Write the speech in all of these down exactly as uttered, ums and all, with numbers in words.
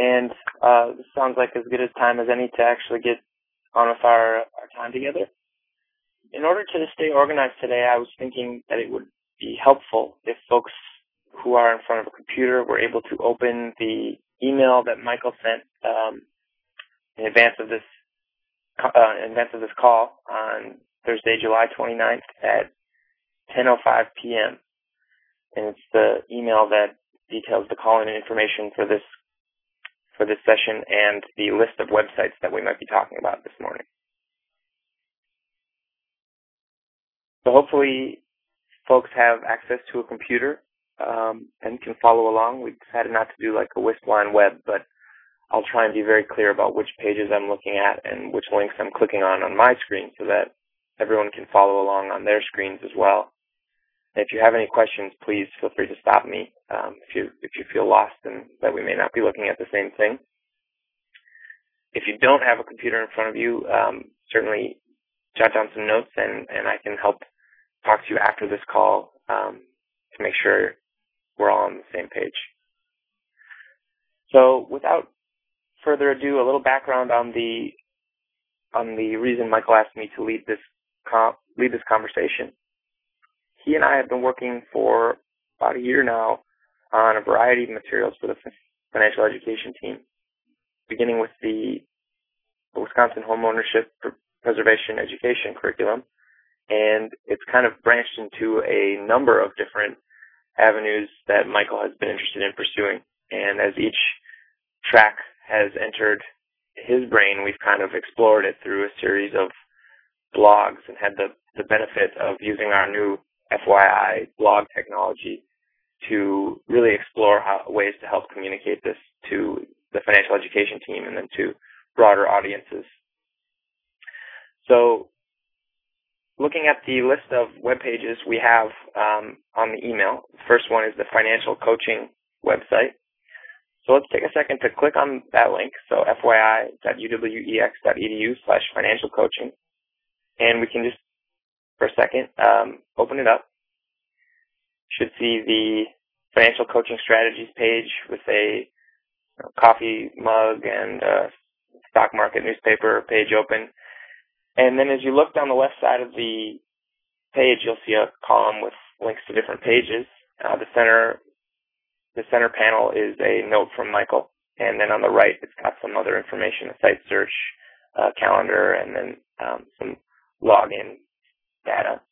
and uh, this sounds like as good a time as any to actually get on with our, our time together. In order to stay organized today, I was thinking that it would be helpful if folks who are in front of a computer were able to open the email that Michael sent um, in advance of this uh, in advance of this call on Thursday, July twenty-ninth at ten oh five p.m. And it's the email that details the call-in information for this for this session and the list of websites that we might be talking about this morning. So hopefully folks have access to a computer um, and can follow along. We decided not to do like a Wisp-line web, but I'll try and be very clear about which pages I'm looking at and which links I'm clicking on on my screen so that everyone can follow along on their screens as well. And if you have any questions, please feel free to stop me um, if you if you feel lost and that we may not be looking at the same thing. If you don't have a computer in front of you, um, certainly jot down some notes and, and I can help talk to you after this call um, to make sure we're all on the same page. So without further ado, a little background on the on the reason Michael asked me to lead this com- lead this conversation. He and I have been working for about a year now on a variety of materials for the financial education team, beginning with the Wisconsin Homeownership Preservation Education curriculum, and it's kind of branched into a number of different avenues that Michael has been interested in pursuing. And as each track has entered his brain, we've kind of explored it through a series of blogs and had the, the benefit of using our new F Y I blog technology to really explore how, ways to help communicate this to the financial education team and then to broader audiences. So looking at the list of web pages we have um, on the email, the first one is the financial coaching website. So let's take a second to click on that link, so f y i dot u w e x dot e d u slash financial coaching. And we can just, for a second, um, open it up. You should see the financial coaching strategies page with a you know, coffee mug and a stock market newspaper page open. And then as you look down the left side of the page, you'll see a column with links to different pages. Uh, the center the center panel is a note from Michael. And then on the right, it's got some other information, a site search, uh, calendar, and then um, some login data.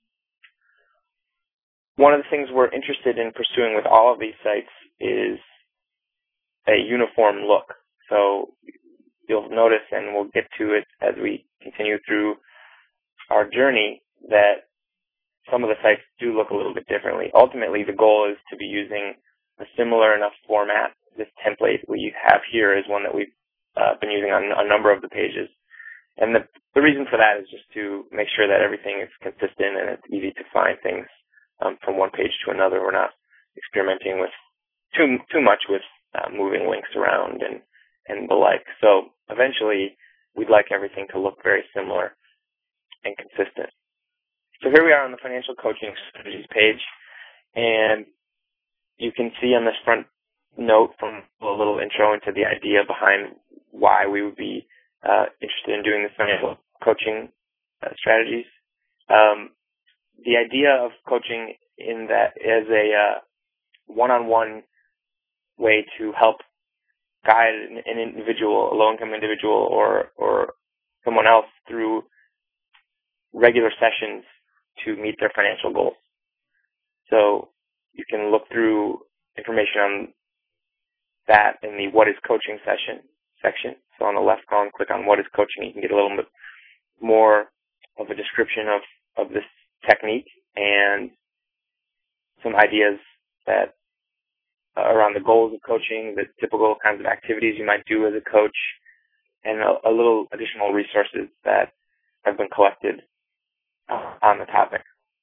One of the things we're interested in pursuing with all of these sites is a uniform look. So you'll notice, and we'll get to it as we continue through our journey, that some of the sites do look a little bit differently. Ultimately, the goal is to be using a similar enough format. This template we have here is one that we've uh, been using on a number of the pages. And the, the reason for that is just to make sure that everything is consistent and it's easy to find things um, from one page to another. We're not experimenting with too too much with uh, moving links around and, and the like. So eventually, we'd like everything to look very similar and consistent. So here we are on the financial coaching strategies page, and you can see on this front note from a little intro into the idea behind why we would be uh, interested in doing this financial coaching uh, strategies. Um, the idea of coaching in that as a uh, one-on-one way to help guide an, an individual, a low-income individual, or or someone else through regular sessions to meet their financial goals. So you can look through information on that in the What is Coaching session section. So on the left column, click on What is Coaching. You can get a little bit more of a description of, of this technique and some ideas that uh, around the goals of coaching, the typical kinds of activities you might do as a coach, and a, a little additional resources that have been collected uh, on the topic.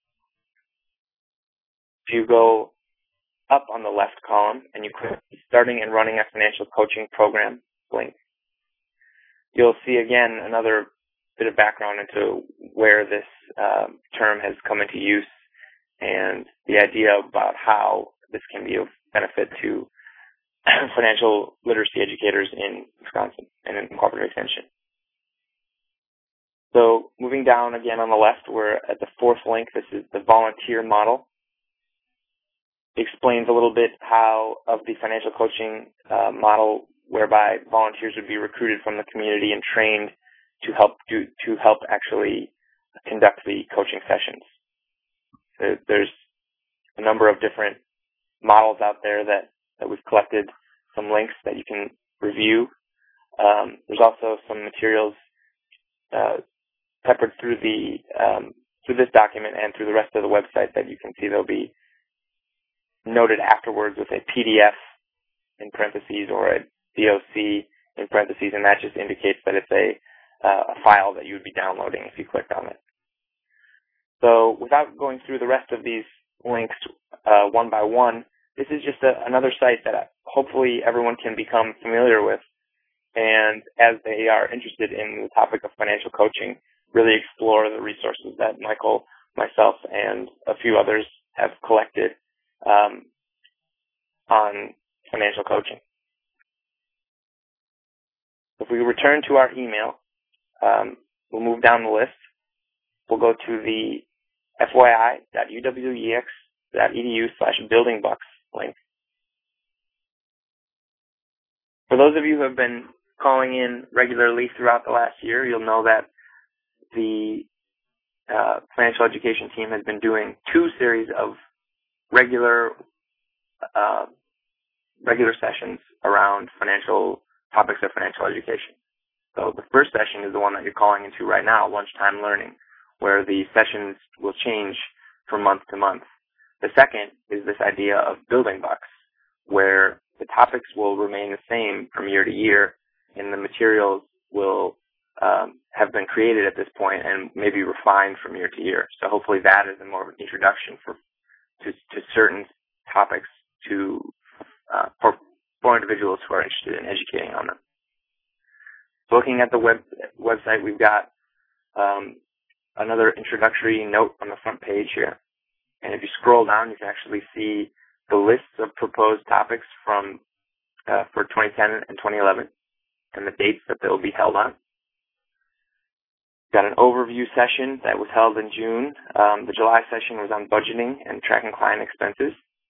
If you go up on the left column and you click Starting and Running a Financial Coaching Program link, you'll see again another bit of background into where this uh, term has come into use and the idea about how this can be of benefit to financial literacy educators in Wisconsin and in cooperative extension. So moving down again on the left, we're at the fourth link. This is the volunteer model. It explains a little bit how of the financial coaching uh, model whereby volunteers would be recruited from the community and trained to help do, to help actually conduct the coaching sessions. There's a number of different models out there that, that we've collected some links that you can review. Um, there's also some materials uh, peppered through the um, through this document and through the rest of the website that you can see. They'll be noted afterwards with a P D F in parentheses or a D O C in parentheses, and that just indicates that it's a, uh, a file that you would be downloading if you clicked on it. So without going through the rest of these links uh, one by one, this is just a, another site that hopefully everyone can become familiar with, and as they are interested in the topic of financial coaching, really explore the resources that Michael, myself, and a few others have collected um, on financial coaching. If we return to our email, um, we'll move down the list. We'll go to the F Y I dot U W E X dot E D U slash building bucks link. For those of you who have been calling in regularly throughout the last year, you'll know that the uh, financial education team has been doing two series of regular uh, regular sessions around financial topics of financial education. So the first session is the one that you're calling into right now, Lunchtime Learning, where the sessions will change from month to month. The second is this idea of building bucks, where the topics will remain the same from year to year, and the materials will um, have been created at this point and maybe refined from year to year. So hopefully that is a more of an introduction for to, to certain topics to uh, for, for individuals who are interested in educating on them. So looking at the web website, we've got um, another introductory note on the front page here. And if you scroll down, you can actually see the lists of proposed topics from uh, for twenty ten and twenty eleven and the dates that they'll be held on. Got an overview session that was held in June. Um, the July session was on budgeting and tracking client expenses.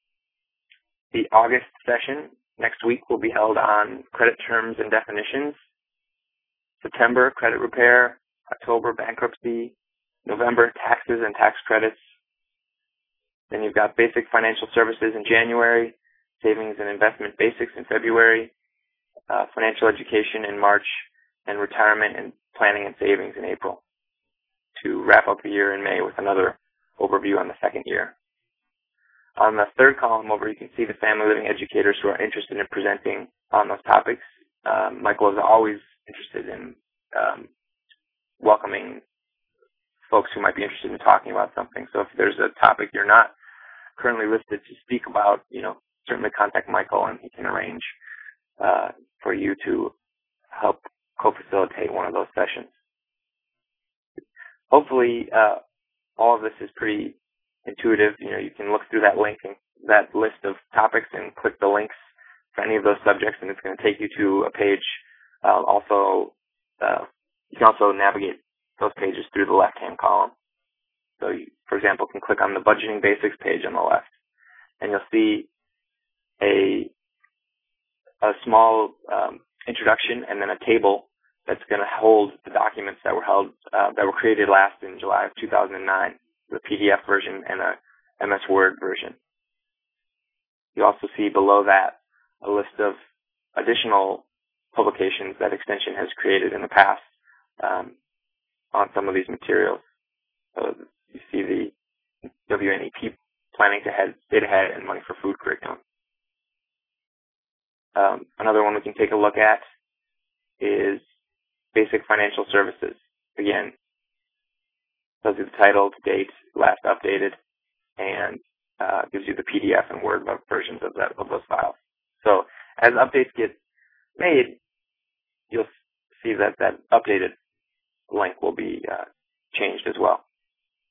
The August session next week will be held on credit terms and definitions. September, credit repair. October, bankruptcy. November, taxes and tax credits. Then you've got basic financial services in January, savings and investment basics in February, uh, financial education in March, and retirement and planning and savings in April, to wrap up the year in May with another overview on the second year. On the third column over, you can see the family living educators who are interested in presenting on those topics. Um, Michael is always interested in um, welcoming folks who might be interested in talking about something. So if there's a topic you're not currently listed to speak about, you know, certainly contact Michael and he can arrange uh, for you to help co-facilitate one of those sessions. Hopefully, uh, all of this is pretty intuitive. You know, you can look through that link and that list of topics and click the links for any of those subjects, and it's going to take you to a page. Uh, also, uh, you can also navigate those pages through the left-hand column. So you, for example, can click on the budgeting basics page on the left, and you'll see a a small um, introduction and then a table that's going to hold the documents that were held uh, that were created last in July of two thousand nine, the P D F version and a M S Word version. You also see below that a list of additional publications that Extension has created in the past um, on some of these materials. So you see the W N E P Planning to Head, Stay Ahead, and Money for Food curriculum. Um, another one we can take a look at is Basic Financial Services. Again, tells you the title, to date, last updated, and uh, gives you the P D F and Word versions of that of those files. So as updates get made, you'll see that that updated link will be uh, changed as well.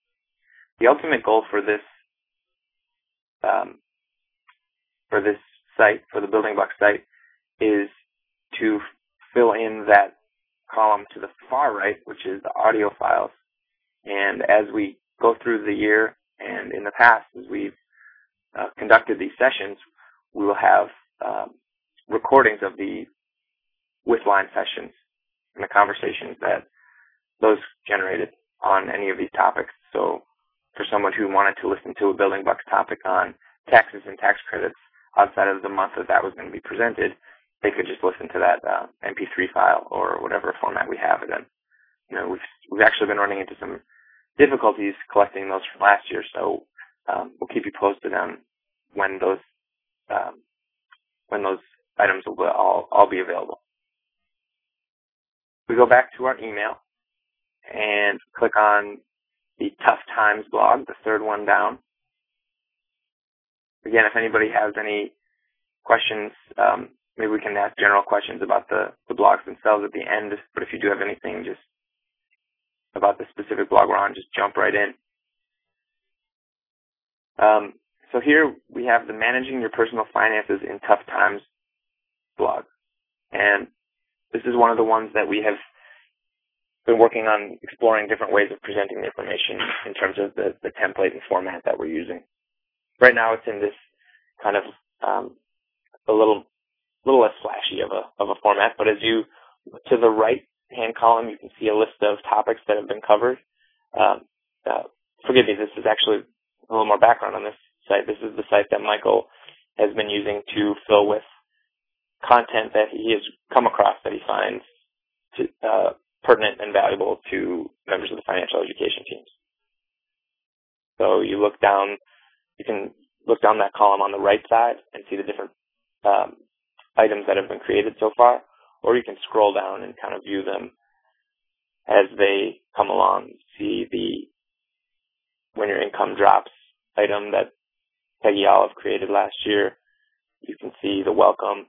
The ultimate goal for this um, for this site, for the Building Block site, is to fill in that column to the far right, which is the audio files. And as we go through the year and in the past, as we've uh, conducted these sessions, we will have um, recordings of the with-line sessions and the conversations that those generated on any of these topics. So for someone who wanted to listen to a Building Blocks topic on taxes and tax credits outside of the month that that was going to be presented, they could just listen to that uh, M P three file or whatever format we have it in. You know, we've we've actually been running into some difficulties collecting those from last year, so um, we'll keep you posted on when those um, when those items will all all be available. We go back to our email and click on the Tough Times blog, the third one down. Again, if anybody has any questions, um, maybe we can ask general questions about the, the blogs themselves at the end, but if you do have anything just about the specific blog we're on, just jump right in. Um, so here we have the Managing Your Personal Finances in Tough Times blog. And this is one of the ones that we have been working on exploring different ways of presenting the information in terms of the, the template and format that we're using. Right now it's in this kind of um, a little little less flashy of a of a format, but as you, to the right hand column, you can see a list of topics that have been covered. Um, uh, forgive me, this is actually a little more background on this site. This is the site that Michael has been using to fill with content that he has come across that he finds to, uh, pertinent and valuable to members of the financial education teams. So you look down, you can look down that column on the right side and see the different um, items that have been created so far, or you can scroll down and kind of view them as they come along. See the When Your Income Drops item that Peggy Olive created last year. You can see the welcome.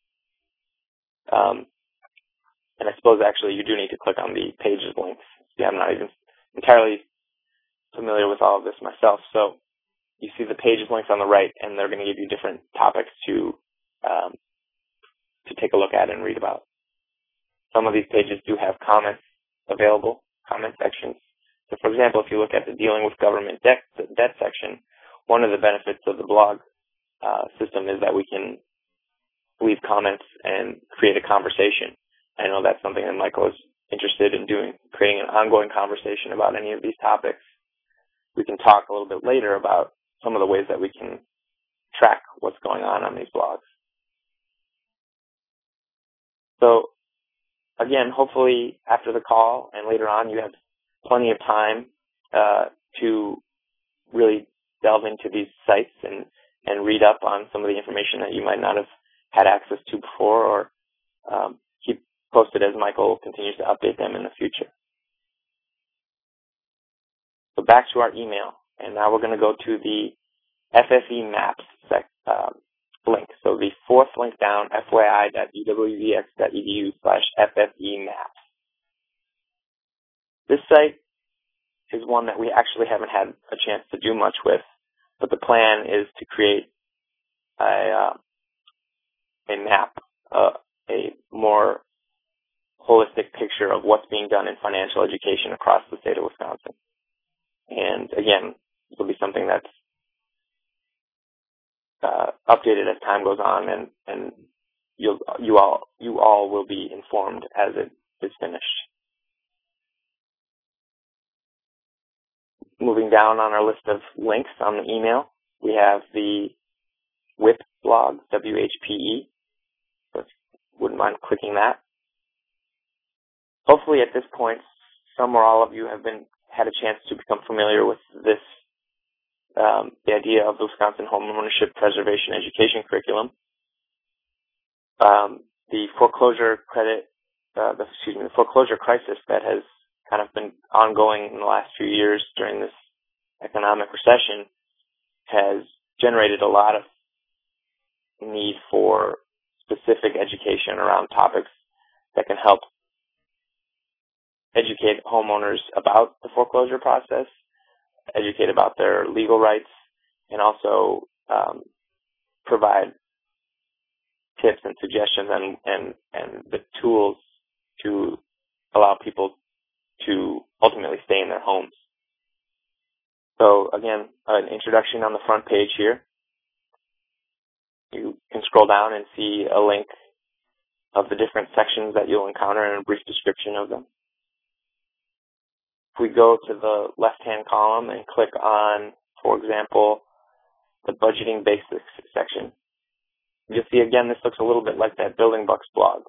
Um, and I suppose actually you do need to click on the pages links. See, I'm not even entirely familiar with all of this myself. So you see the pages links on the right, and they're going to give you different topics to um, to take a look at and read about. Some of these pages do have comments available, comment sections. So, for example, if you look at the Dealing with Government Debt, debt section, one of the benefits of the blog uh, system is that we can leave comments and create a conversation. I know that's something that Michael is interested in doing, creating an ongoing conversation about any of these topics. We can talk a little bit later about some of the ways that we can track what's going on on these blogs. So, again, hopefully after the call and later on you have plenty of time uh, to really delve into these sites and, and read up on some of the information that you might not have had access to before, or um, keep posted as Michael continues to update them in the future. So back to our email, and now we're going to go to the F F E Maps sec, uh, link. So the fourth link down, fyi.uwvx.edu slash FFE Maps. This site is one that we actually haven't had a chance to do much with, but the plan is to create a, uh, a map, uh, a more holistic picture of what's being done in financial education across the state of Wisconsin. And again, this will be something that's uh, updated as time goes on, and, and you'll, you all you all will be informed as it is finished. Moving down on our list of links on the email, we have the W H P blog, W H P E. So if you wouldn't mind clicking that. Hopefully at this point, some or all of you have been had a chance to become familiar with this, um, the idea of the Wisconsin Home Ownership Preservation Education Curriculum. Um, the foreclosure credit, uh, the, excuse me, the foreclosure crisis that has kind of been ongoing in the last few years during this economic recession has generated a lot of need for specific education around topics that can help educate homeowners about the foreclosure process, educate about their legal rights, and also um, provide tips and suggestions and, and, and the tools to allow people to ultimately stay in their homes. So again, an introduction on the front page here. You can scroll down and see a link of the different sections that you'll encounter and a brief description of them. If we go to the left-hand column and click on, for example, the budgeting basics section, you'll see again this looks a little bit like that Building Bucks blog.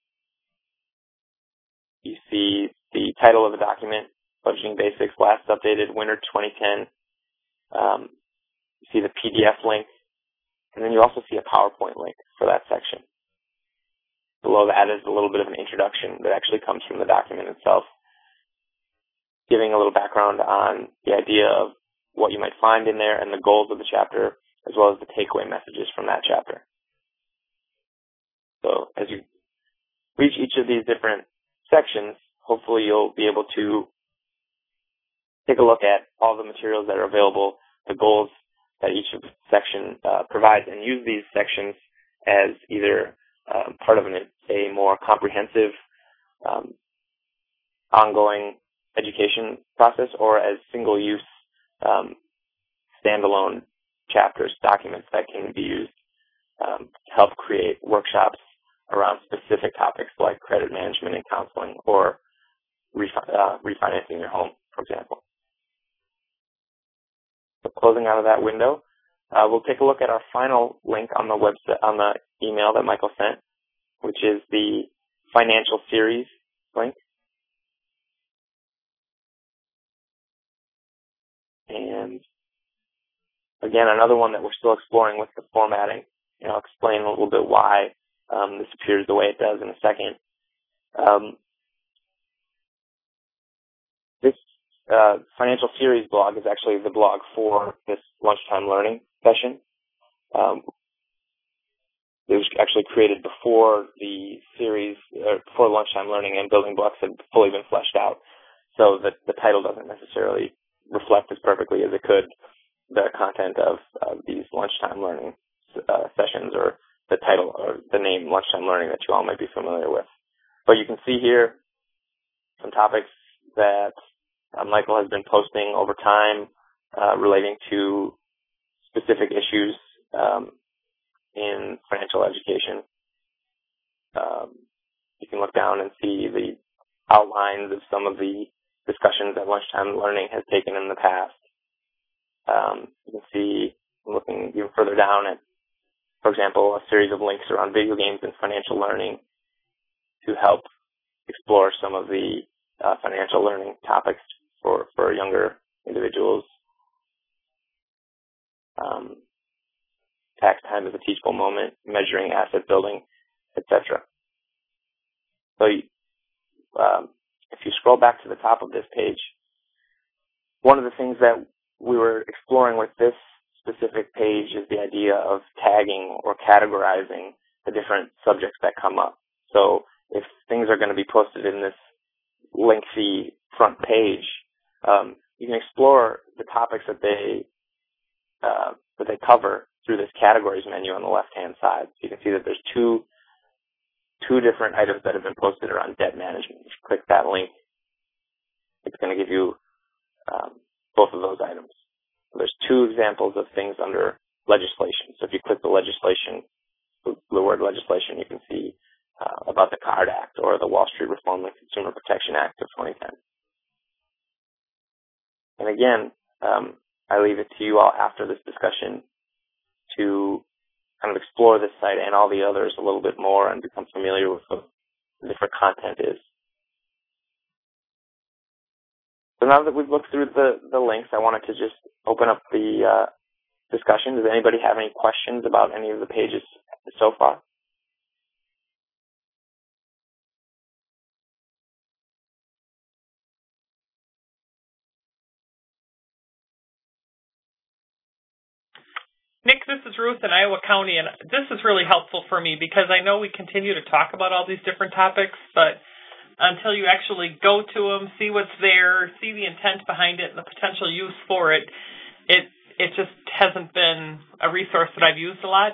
You see the title of the document, Budgeting Basics, last updated winter twenty ten. Um, you see the P D F link, and then you also see a PowerPoint link for that section. Below that is a little bit of an introduction that actually comes from the document itself, giving a little background on the idea of what you might find in there and the goals of the chapter, as well as the takeaway messages from that chapter. So as you reach each of these different sections, hopefully you'll be able to take a look at all the materials that are available, the goals that each of the section uh, provides, and use these sections as either uh, part of an, a more comprehensive um, ongoing education process or as single-use um, standalone chapters, documents that can be used um, to help create workshops around specific topics like credit management and counseling or refi- uh, refinancing your home, for example. So closing out of that window, uh, we'll take a look at our final link on the website, on the email that Michael sent, which is the financial series link. And again, another one that we're still exploring with the formatting. You know, I'll explain a little bit why um, this appears the way it does in a second. Um, this uh, financial series blog is actually the blog for this lunchtime learning session. Um, it was actually created before the series, uh, before lunchtime learning and building blocks had fully been fleshed out. So that the title doesn't necessarily reflect as perfectly as it could the content of uh, these lunchtime learning uh, sessions, or the title or the name lunchtime learning that you all might be familiar with. But you can see here some topics that uh, Michael has been posting over time uh, relating to specific issues um, in financial education. Um, you can look down and see the outlines of some of the discussions that lunchtime learning has taken in the past. Um, you can see, looking even further down at, for example, a series of links around video games and financial learning to help explore some of the uh, financial learning topics for, for younger individuals. Um, tax time is a teachable moment, measuring asset building, et cetera. So you, um, if you scroll back to the top of this page, one of the things that we were exploring with this specific page is the idea of tagging or categorizing the different subjects that come up. So if things are going to be posted in this lengthy front page, um, you can explore the topics that they uh, that they cover through this categories menu on the left-hand side. So you can see that there's two two different items that have been posted around debt management. If you click that link, it's going to give you um, both of those items. So there's two examples of things under legislation. So if you click the legislation, the word legislation, you can see uh, about the CARD Act or the Wall Street Reform and Consumer Protection Act of twenty ten. And again, um, I leave it to you all after this discussion to kind of explore this site and all the others a little bit more and become familiar with what the different content is. So now that we've looked through the, the links, I wanted to just open up the uh, discussion. Does anybody have any questions about any of the pages so far? Nick, this is Ruth in Iowa County, and this is really helpful for me because I know we continue to talk about all these different topics, but until you actually go to them, see what's there, see the intent behind it and the potential use for it, it it just hasn't been a resource that I've used a lot.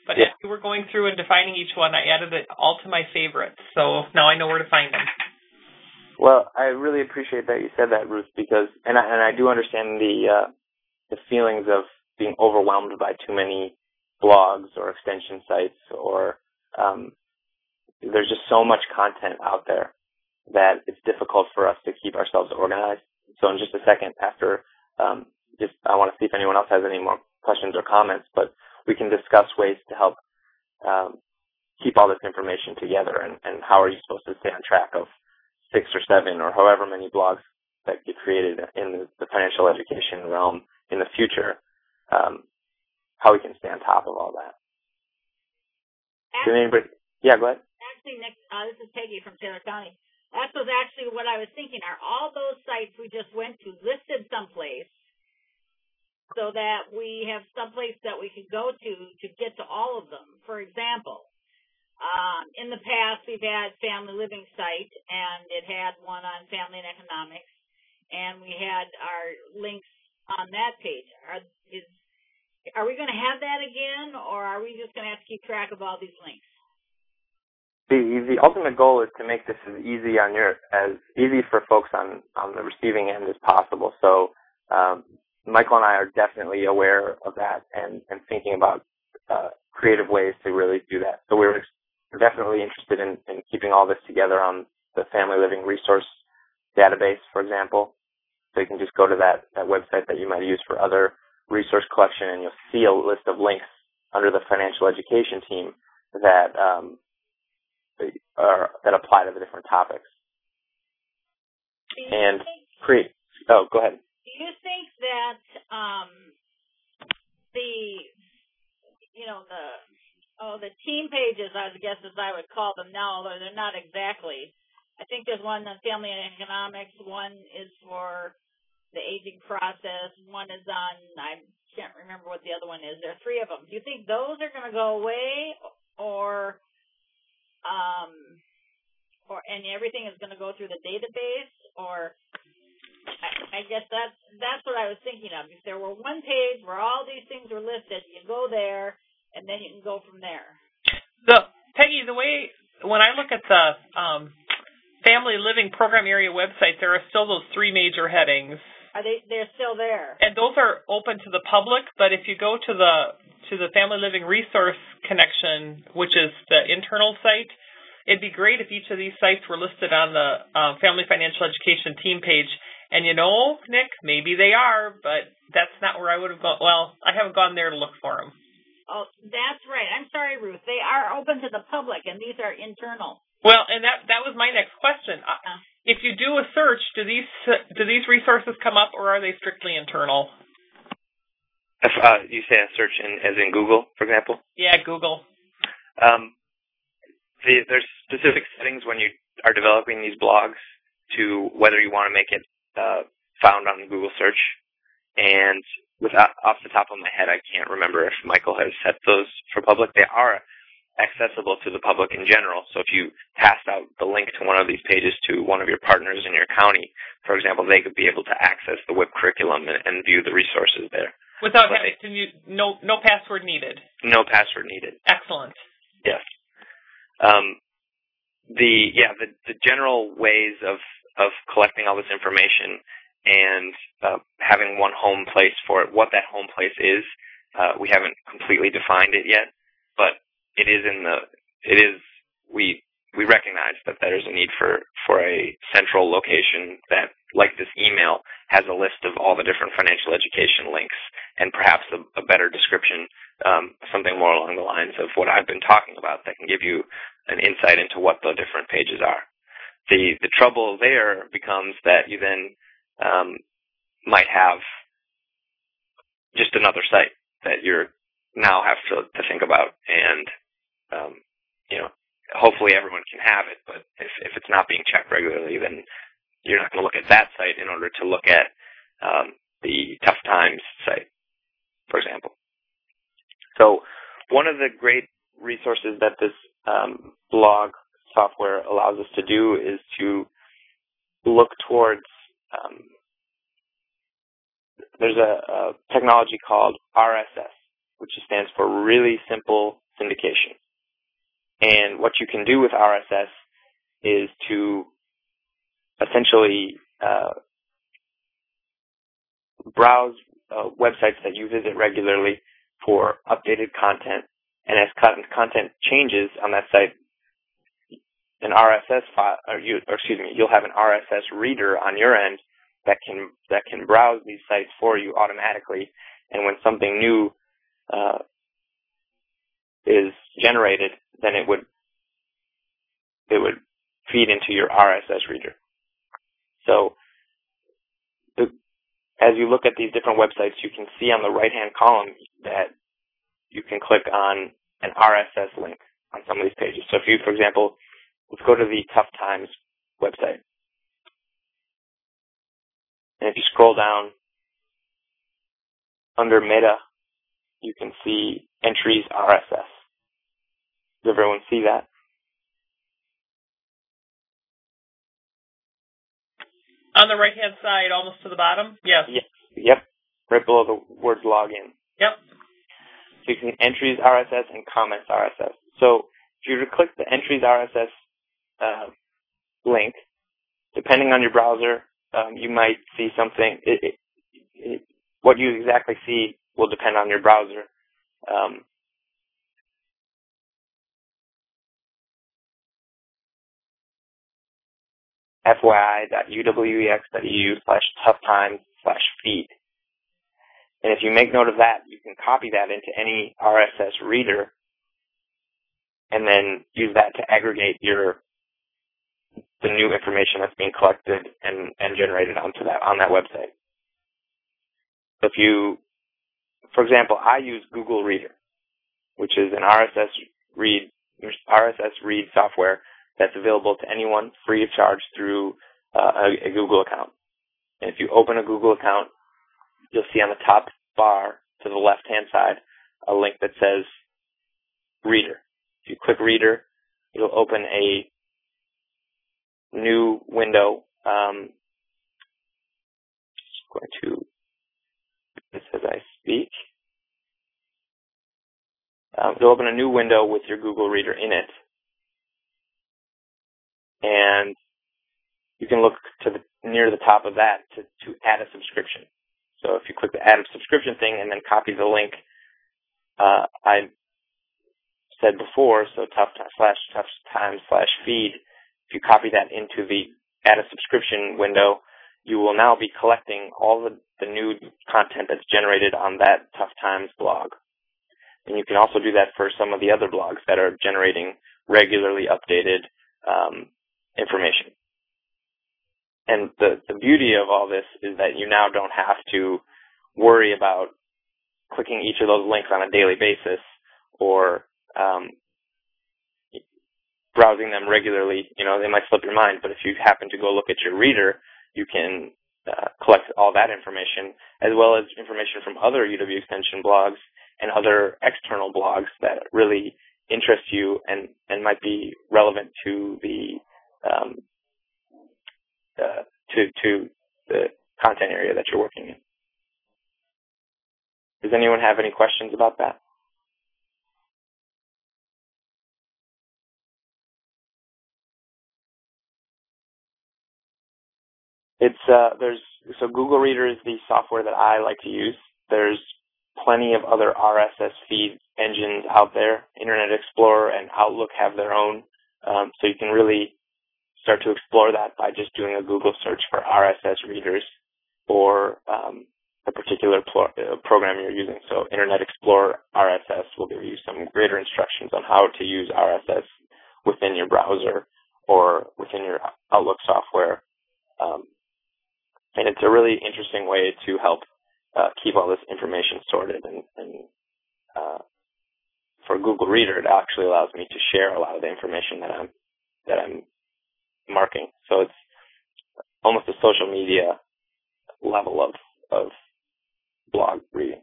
But yeah. as we were going through and defining each one, I added it all to my favorites. So now I know where to find them. Well, I really appreciate that you said that, Ruth, because, and I, and I do understand the, uh, the feelings of being overwhelmed by too many blogs or extension sites, or, um, there's just so much content out there that it's difficult for us to keep ourselves organized. So in just a second after, um, just, I want to see if anyone else has any more questions or comments, but we can discuss ways to help, um, keep all this information together, and, and how are you supposed to stay on track of six or seven or however many blogs that get created in the, the financial education realm in the future, um, how we can stay on top of all that. Actually, anybody, yeah, go ahead. Actually, Nick, uh, this is Peggy from Taylor County. That was actually what I was thinking. Are all those sites we just went to listed someplace so that we have someplace that we can go to to get to all of them? For example, Um, in the past, we've had Family Living site, and it had one on family and economics, and we had our links on that page. Are, is, are we going to have that again, or are we just going to have to keep track of all these links? The the ultimate goal is to make this as easy on your as easy for folks on, on the receiving end as possible. So um, Michael and I are definitely aware of that, and, and thinking about uh, creative ways to really do that. So we're We're definitely interested in, in keeping all this together on the Family Living Resource Database, for example. So you can just go to that, that website that you might use for other resource collection, and you'll see a list of links under the financial education team that um, are, that apply to the different topics. And create. Oh, go ahead. Do you think that um, the you know the Oh, the team pages, I guess as I would call them now, although they're not exactly. I think there's one on family and economics, one is for the aging process, one is on, I can't remember what the other one is. There are three of them. Do you think those are going to go away, or, um, or and everything is going to go through the database, or I, I guess that's, that's what I was thinking of. If there were one page where all these things were listed, you go there, and then you can go from there. The Peggy, the way when I look at the um, Family Living Program Area website, there are still those three major headings. Are they? They're still there. And those are open to the public. But if you go to the to the Family Living Resource Connection, which is the internal site, it'd be great if each of these sites were listed on the uh, Family Financial Education team page. And you know, Nick, maybe they are, but that's not where I would have gone. Well, I haven't gone there to look for them. Oh, that's right. I'm sorry, Ruth. They are open to the public, and these are internal. Well, and that that was my next question. Uh, if you do a search, do these do these resources come up, or are they strictly internal? If uh, you say a search in, as in Google, for example? Yeah, Google. Um, the, there's specific settings when you are developing these blogs to whether you want to make it uh, found on Google search. And without, off the top of my head, I can't remember if Michael has set those for public. They are accessible to the public in general. So if you passed out the link to one of these pages to one of your partners in your county, for example, they could be able to access the W I P curriculum and, and view the resources there. Without but having to use, no, no password needed. No password needed. Excellent. Yes. Um, the, yeah, the, the general ways of, of collecting all this information and uh, having one home place for it. What that home place is, uh, we haven't completely defined it yet, but it is in the, it is, we, we recognize that there is a need for, for a central location that, like this email, has a list of all the different financial education links, and perhaps a, a better description, um, something more along the lines of what I've been talking about that can give you an insight into what the different pages are. The, the trouble there becomes that you then Um, might have just another site that you're now have to, to think about, and um, you know, hopefully everyone can have it. But if, if it's not being checked regularly, then you're not going to look at that site in order to look at um, the Tough Times site, for example. So one of the great resources that this um, blog software allows us to do is to look towards Um, there's a, a technology called R S S, which stands for Really Simple syndication. And what you can do with R S S is to essentially uh, browse uh, websites that you visit regularly for updated content. And as content changes on that site, an R S S file, or, you, or excuse me, you'll have an R S S reader on your end that can that can browse these sites for you automatically. And when something new uh, is generated, then it would it would feed into your R S S reader. So the, as you look at these different websites, you can see on the right-hand column that you can click on an R S S link on some of these pages. So if you, for example, let's go to the Tough Times website. And if you scroll down under Meta, you can see Entries R S S. Does everyone see that? On the right-hand side, almost to the bottom? Yes. Yep. Yep. Right below the words login. Yep. So you can see Entries R S S and Comments R S S. So if you were to click the Entries R S S uh, link, depending on your browser, um, you might see something. It, it, it, what you exactly see will depend on your browser. Um, fyi.uwex.edu slash toughtimes slash feed. And if you make note of that, you can copy that into any R S S reader and then use that to aggregate your the new information that's being collected and, and generated onto that on that website. If you, for example, I use Google Reader, which is an R S S read R S S read software that's available to anyone free of charge through uh, a, a Google account. And if you open a Google account, you'll see on the top bar to the left-hand side a link that says Reader. If you click Reader, it'll open a new window. Um, just going to do this as I speak. Um, it'll open a new window with your Google Reader in it. And you can look to the near the top of that to, to add a subscription. So if you click the add a subscription thing and then copy the link uh, I said before, so tough time slash tough time slash feed, if you copy that into the add a subscription window, you will now be collecting all the, the new content that's generated on that Tough Times blog. And you can also do that for some of the other blogs that are generating regularly updated um, information. And the, the beauty of all this is that you now don't have to worry about clicking each of those links on a daily basis or um, browsing them regularly. You know, they might slip your mind, but if you happen to go look at your reader, you can uh, collect all that information as well as information from other U W Extension blogs and other external blogs that really interest you and, and might be relevant to the um, uh, to to the content area that you're working in. Does anyone have any questions about that? It's uh, there's so Google Reader is the software that I like to use. There's plenty of other R S S feed engines out there. Internet Explorer and Outlook have their own, um, so you can really start to explore that by just doing a Google search for R S S readers or um, a particular pl- uh, program you're using. So Internet Explorer R S S will give you some greater instructions on how to use R S S within your browser or within your Outlook software. Um, and it's a really interesting way to help uh, keep all this information sorted. And, and uh, for Google Reader, it actually allows me to share a lot of the information that I'm that I'm marking. So it's almost a social media level of of blog reading.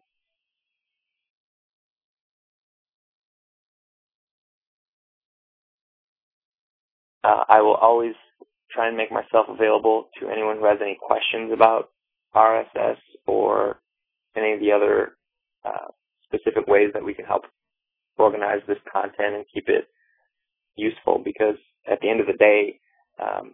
Uh, I will always try and make myself available to anyone who has any questions about R S S or any of the other uh, specific ways that we can help organize this content and keep it useful, because at the end of the day, um,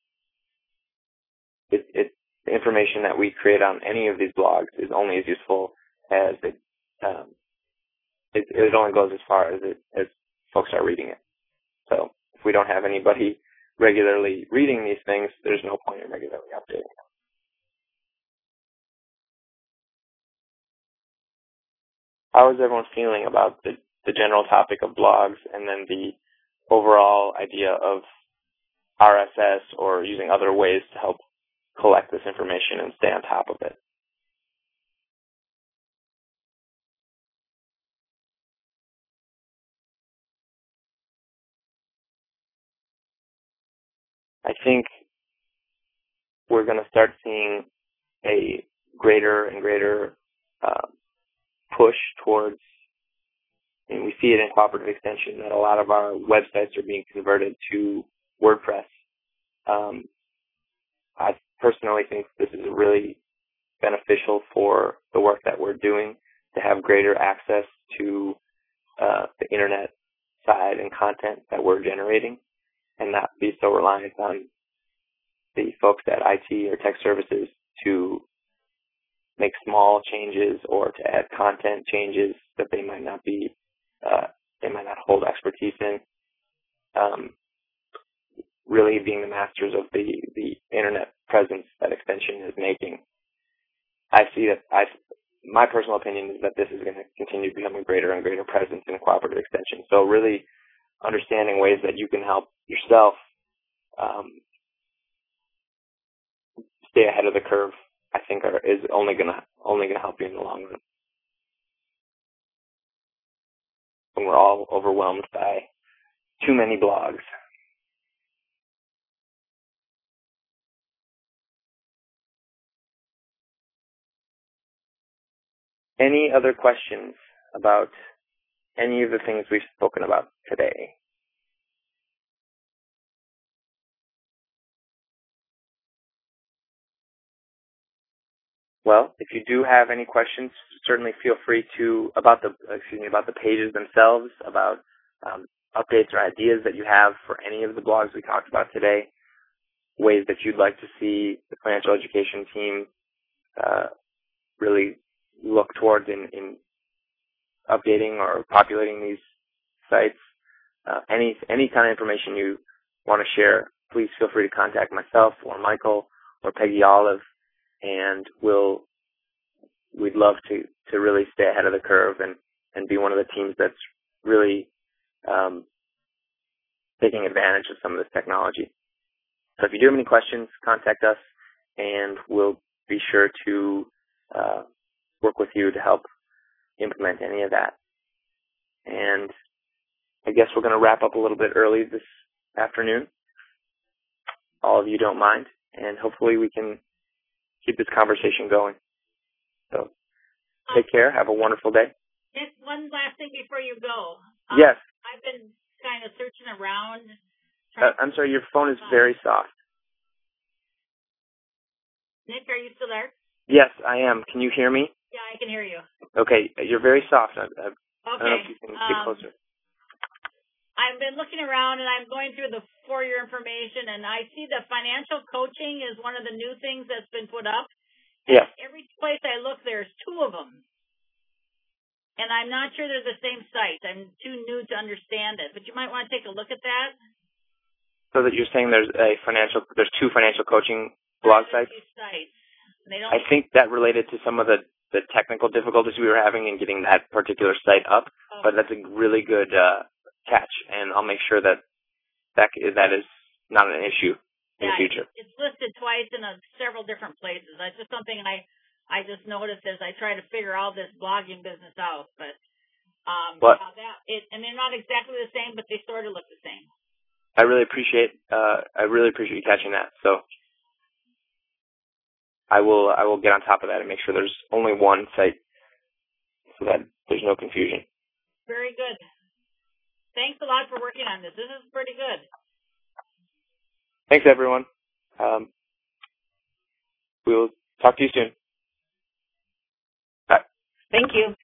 it, it, the information that we create on any of these blogs is only as useful as it, um, it, it only goes as far as it, as folks are reading it. So if we don't have anybody regularly reading these things, there's no point in regularly updating them. How is everyone feeling about the, the general topic of blogs and then the overall idea of R S S or using other ways to help collect this information and stay on top of it? I think we're going to start seeing a greater and greater uh, push towards, and we see it in Cooperative Extension, that a lot of our websites are being converted to WordPress. Um, I personally think this is really beneficial for the work that we're doing, to have greater access to uh, the internet side and content that we're generating, and not be so reliant on the folks at I T or tech services to make small changes or to add content changes that they might not be, uh, they might not hold expertise in. Um, really being the masters of the, the internet presence that Extension is making. I see that, I, my personal opinion is that this is going to continue to become a greater and greater presence in Cooperative Extension. So really understanding ways that you can help yourself um, stay ahead of the curve, I think, are, is only going to only going to help you in the long run. When we're all overwhelmed by too many blogs. Any other questions about any of the things we've spoken about today? Well, if you do have any questions, certainly feel free to, about the, excuse me, about the pages themselves, about um, updates or ideas that you have for any of the blogs we talked about today, ways that you'd like to see the financial education team uh, really look towards in, in updating or populating these sites. Uh, any any kind of information you want to share, please feel free to contact myself or Michael or Peggy Olive, and we'll we'd love to to really stay ahead of the curve and and be one of the teams that's really um, taking advantage of some of this technology. So if you do have any questions, contact us, and we'll be sure to uh, work with you to help implement any of that. And I guess we're going to wrap up a little bit early this afternoon. All of you don't mind, and hopefully we can keep this conversation going. So take care. Have a wonderful day. Just one last thing before you go. Um, Yes. I've been kind of searching around. Uh, I'm sorry, your phone is very soft. Nick, are you still there? Yes, I am. Can you hear me? Yeah, I can hear you. Okay, you're very soft. I, I, Okay. I don't know if you can get um, closer. I've been looking around and I'm going through the four-year information, and I see that financial coaching is one of the new things that's been put up. Yeah. Every place I look, there's two of them. And I'm not sure they're the same site. I'm too new to understand it. But you might want to take a look at that. So that you're saying there's a financial, there's two financial coaching blog sites? Two sites. They don't I think that related to some of the, the technical difficulties we were having in getting that particular site up. okay. But that's a really good uh, catch, and I'll make sure that that, that is not an issue in yeah, the future. It's listed twice in a, several different places. That's just something I I just noticed as I try to figure all this blogging business out. But um, But yeah, that it, and they're not exactly the same, but they sort of look the same. I really appreciate uh, I really appreciate you catching that. So I will I will get on top of that and make sure there's only one site so that there's no confusion. Very good. Thanks a lot for working on this. This is pretty good. Thanks, everyone. Um, we'll talk to you soon. Bye. Thank you.